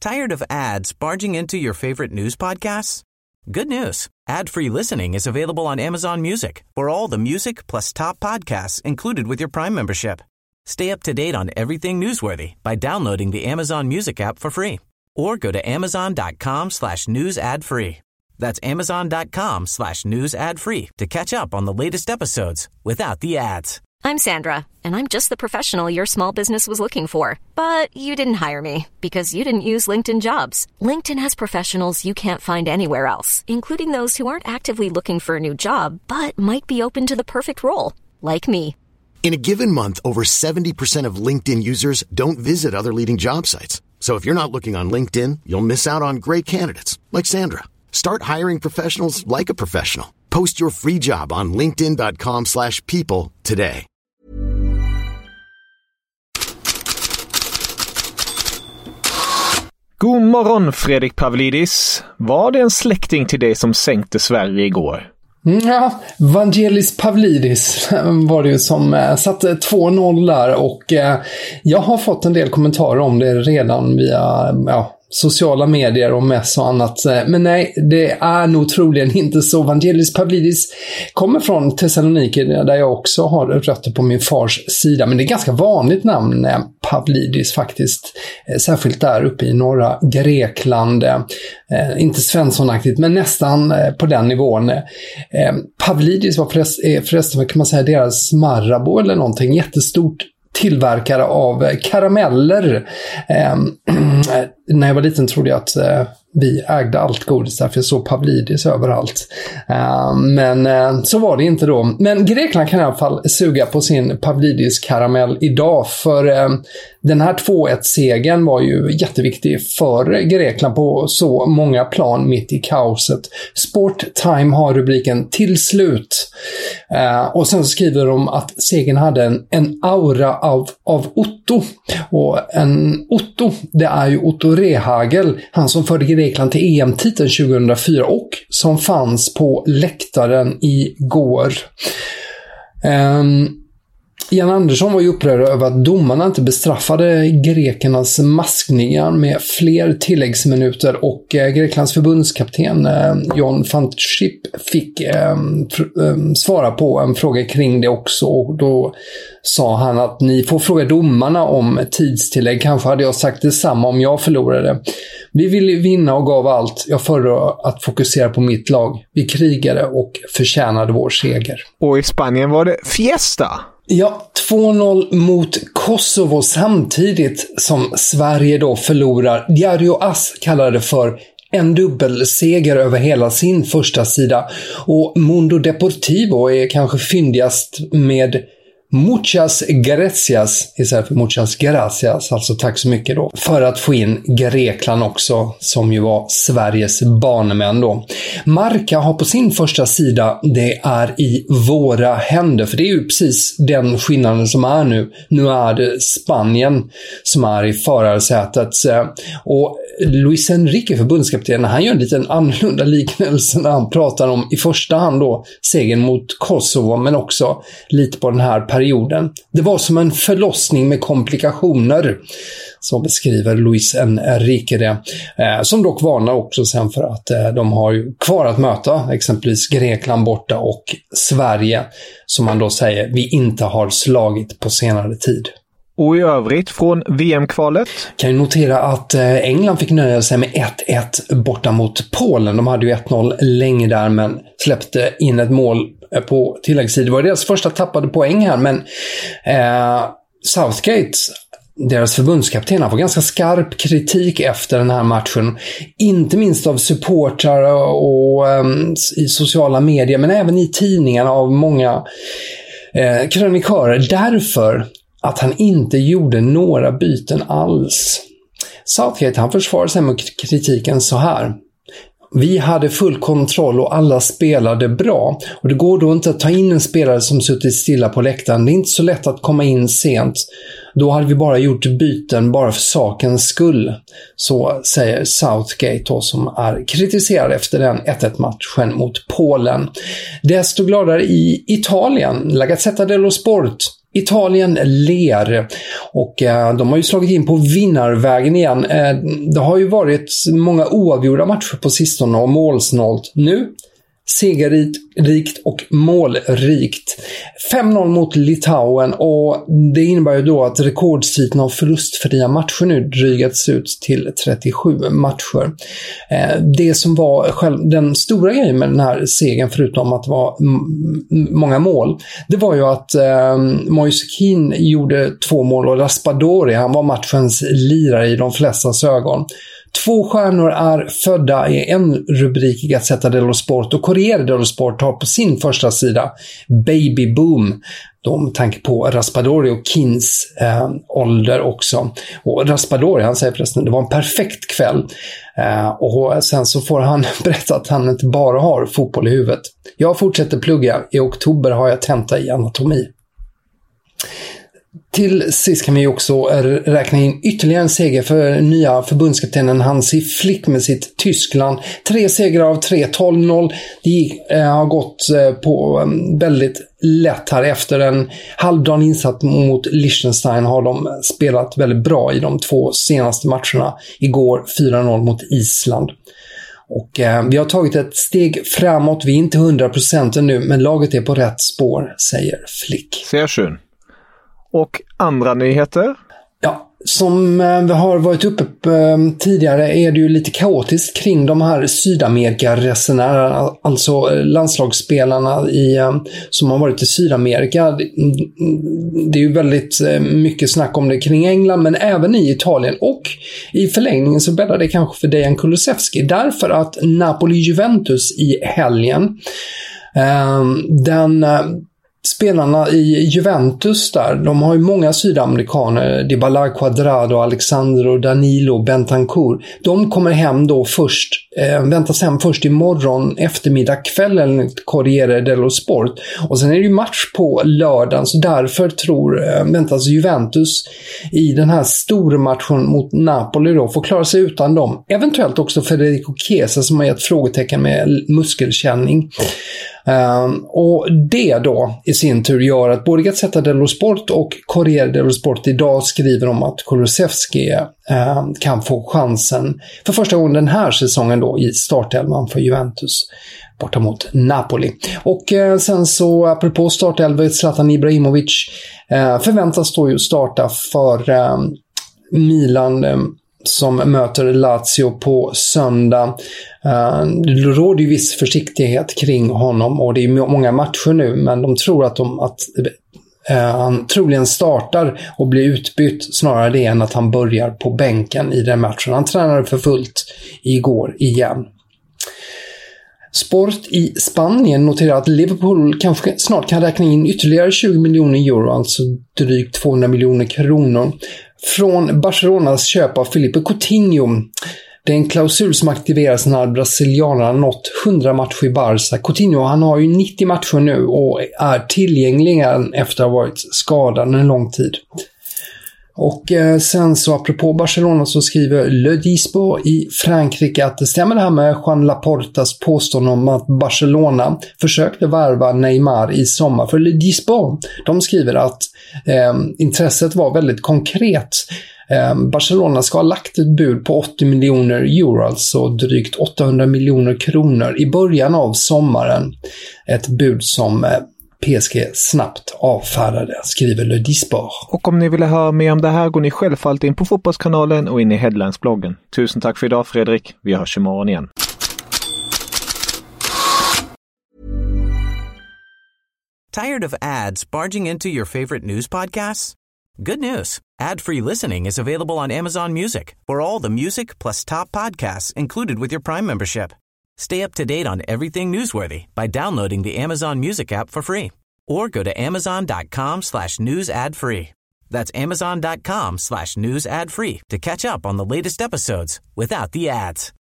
Tired of ads barging into your favorite news podcasts? Good news. Ad-free listening is available on Amazon Music for all the music plus top podcasts included with your Prime membership. Stay up to date on everything newsworthy by downloading the Amazon Music app for free or go to amazon.com/news ad free. That's amazon.com/news ad free to catch up on the latest episodes without the ads. I'm Sandra, and I'm just the professional your small business was looking for. But you didn't hire me because you didn't use LinkedIn Jobs. LinkedIn has professionals you can't find anywhere else, including those who aren't actively looking for a new job, but might be open to the perfect role, like me. In a given month, over 70% of LinkedIn users don't visit other leading job sites. So if you're not looking on LinkedIn, you'll miss out on great candidates, like Sandra. Start hiring professionals like a professional. Post your free job on linkedin.com/people today. God morgon Fredrik Pavlidis. Var det en släkting till dig som sänkte Sverige igår? Ja, Vangelis Pavlidis var det ju som satte 2-0 där och jag har fått en del kommentarer om det redan via sociala medier och mess och annat. Men nej, det är nog troligen inte så. Vangelis Pavlidis kommer från Thessaloniki där jag också har rötter på min fars sida. Men det är ganska vanligt namn, Pavlidis faktiskt. Särskilt där uppe i norra Grekland. Inte Svenssonaktigt, men nästan på den nivån. Pavlidis var förresten, kan man säga, deras Marabou eller någonting. Jättestort tillverkare av karameller. När jag var liten trodde jag att vi ägde allt godis, därför jag såg Pavlidis överallt. Men så var det inte då. Men Grekland kan i alla fall suga på sin Pavlidis karamell idag, för den här 2-1-segern var ju jätteviktig för Grekland på så många plan mitt i kaoset. Sport Time har rubriken "Till slut". Och sen skriver de att segern hade en aura av Otto. Och en Otto, det är ju Otto Rehhagel, han som förde Grekland till EM-titeln 2004 och som fanns på läktaren igår. Jan Andersson var ju upprörd över att domarna inte bestraffade grekernas maskningar med fler tilläggsminuter, och Greklands förbundskapten John van Schip fick svara på en fråga kring det också, och då sa han att ni får fråga domarna om tidstillägg. Kanske hade jag sagt detsamma om jag förlorade. Vi ville vinna och gav allt. Jag föredrar att fokusera på mitt lag. Vi krigade och förtjänade vår seger. Och i Spanien var det fiesta. Ja, 2-0 mot Kosovo samtidigt som Sverige då förlorar. Diario As kallade det för en dubbelseger över hela sin första sida. Och Mundo Deportivo är kanske fyndigast med muchas gracias istället för muchas gracias, alltså tack så mycket då, för att få in Grekland också, som ju var Sveriges banemän då. Marca har på sin första sida "det är i våra händer", för det är ju precis den skillnaden som är nu. Nu är det Spanien som är i förarsätet, och Luis Enrique, förbundskapten, han gör en liten annorlunda liknelse när han pratar om i första hand då segern mot Kosovo, men också lite på den här perioden. Det var som en förlossning med komplikationer, så beskriver Luis Enrique det, som dock varnar också sen för att de har ju kvar att möta exempelvis Grekland borta och Sverige, som man då säger vi inte har slagit på senare tid. Och i övrigt från VM-kvalet? Kan ju notera att England fick nöja sig med 1-1 borta mot Polen. De hade ju 1-0 länge där, men släppte in ett mål på tilläggstid. Det var deras första tappade poäng här, men Southgate, deras förbundskapten, får ganska skarp kritik efter den här matchen. Inte minst av supportrar och i sociala medier, men även i tidningarna av många krönikörer, därför att han inte gjorde några byten alls. Southgate, han försvarar sig mot kritiken så här: vi hade full kontroll och alla spelade bra. Och det går då inte att ta in en spelare som suttit stilla på läktaren. Det är inte så lätt att komma in sent. Då hade vi bara gjort byten bara för sakens skull. Så säger Southgate då, som är kritiserad efter den 1-1-matchen mot Polen. Desto gladare i Italien. La Gazzetta dello Sport Italien ler och de har ju slagit in på vinnarvägen igen. Det har ju varit många oavgjorda matcher på sistone och målsnålt. Nu segerrikt och målrikt. 5-0 mot Litauen och det innebär ju då att rekordsviten av förlustfria matcher nu drygats ut till 37 matcher. Det som var den stora grejen med den här segern, förutom att det var många mål, det var ju att Moise Kean gjorde 2 mål och Raspadori, han var matchens lirare i de flestas ögon. 2 stjärnor är födda i en rubrik i Gazzetta dello Sport och Corriere dello Sport har på sin första sida Baby Boom. De tänker på Raspadori och Keans ålder också. Och Raspadori, han säger förresten, det var en perfekt kväll. Och sen så får han berätta att han inte bara har fotboll i huvudet. Jag fortsätter plugga. I oktober har jag tenta i anatomi. Till sist kan vi också räkna in ytterligare en seger för nya förbundskaptenen Hansi Flick med sitt Tyskland. 3 segrar av 3, 12-0. Det har gått på väldigt lätt här. Efter en halvdan insats mot Liechtenstein har de spelat väldigt bra i de 2 senaste matcherna. Igår 4-0 mot Island. Och vi har tagit ett steg framåt. Vi är inte 100% ännu, men laget är på rätt spår, säger Flick. Sehr schön. Och andra nyheter? Ja, som vi har varit uppe tidigare är det ju lite kaotiskt kring de här Sydamerika-resenärerna, alltså landslagsspelarna som har varit i Sydamerika. Det är ju väldigt mycket snack om det kring England, men även i Italien, och i förlängningen så bäddar det kanske för Dejan Kulusevski, därför att Napoli-Juventus i helgen, spelarna i Juventus där, de har ju många sydamerikaner, Dybala, Cuadrado, Alexandro, Danilo, Bentancur. De kommer hem då väntas hem först imorgon eftermiddag kväll enligt Corriere dello Sport. Och sen är det ju match på lördagen, så därför väntas Juventus i den här stormatchen mot Napoli då få klara sig utan dem. Eventuellt också Federico Chiesa som har gett frågetecken med muskelkänning. Och det då i sin tur gör att både Gazzetta dello Sport och Corriere dello Sport idag skriver om att Kulusevski kan få chansen för första gången den här säsongen då i startelvan för Juventus borta mot Napoli. Och sen så apropå startelva, Zlatan Ibrahimovic förväntas då ju starta för Milan som möter Lazio på söndag. Det råder ju viss försiktighet kring honom och det är många matcher nu, men de tror att han troligen startar och blir utbytt snarare det än att han börjar på bänken i den matchen. Han tränade för fullt igår igen. Sport i Spanien noterar att Liverpool kanske snart kan räkna in ytterligare 20 miljoner euro, alltså drygt 200 miljoner kronor, från Barcelonas köp av Felipe Coutinho. Det är en klausul som aktiveras när brasilianerna nått 100 matcher i Barca. Coutinho, han har ju 90 matcher nu och är tillgänglig efter att ha varit skadad en lång tid. Och sen så apropå Barcelona så skriver Le Dispo i Frankrike att det stämmer det här med Juan Laportas påstående om att Barcelona försökte värva Neymar i sommar. För Le Dispo, de skriver att intresset var väldigt konkret. Barcelona ska ha lagt ett bud på 80 miljoner euro, alltså drygt 800 miljoner kronor i början av sommaren. Ett bud som PSG snabbt avfärdade, skriver Le Disport. Och om ni vill höra mer om det här går ni självfallet in på Fotbollskanalen och in i Headlines-bloggen. Tusen tack för idag, Fredrik. Vi hörs imorgon igen. Tired of ads barging into your favorite news podcasts? Good news. Ad-free listening is available on Amazon Music for all the music plus top podcasts included with your Prime membership. Stay up to date on everything newsworthy by downloading the Amazon Music app for free or go to amazon.com/news ad free. That's amazon.com/news ad free to catch up on the latest episodes without the ads.